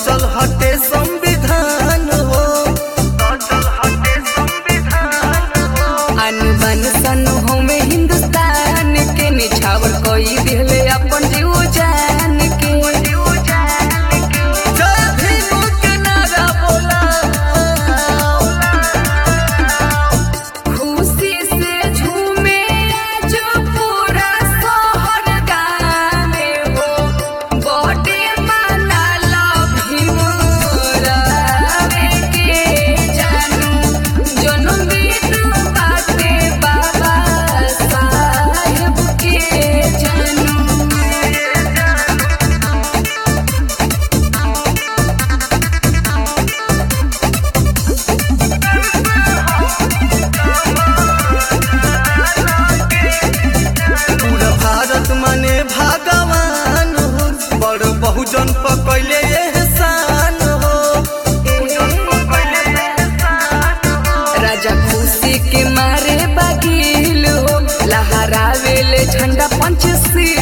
सचल हटे संविधान हो, अन बन सन हो में हिंदुस्तान के निछावर कोई दिले अपन जीव जान के। जय भीम के नारा बोला, खुशी से झूमे जो पूरा शहर गाने हो, बॉडी माना लो भीम रावे के जानू, जन्म दिन बाटे बाबा साहेब के जानू। पूरा भारत माने भगवान हो, बड़ बहुजन पकैले एहसान हो। राजा खुशी के मारे बागिल हो, लहरावेले झंडा पंचशील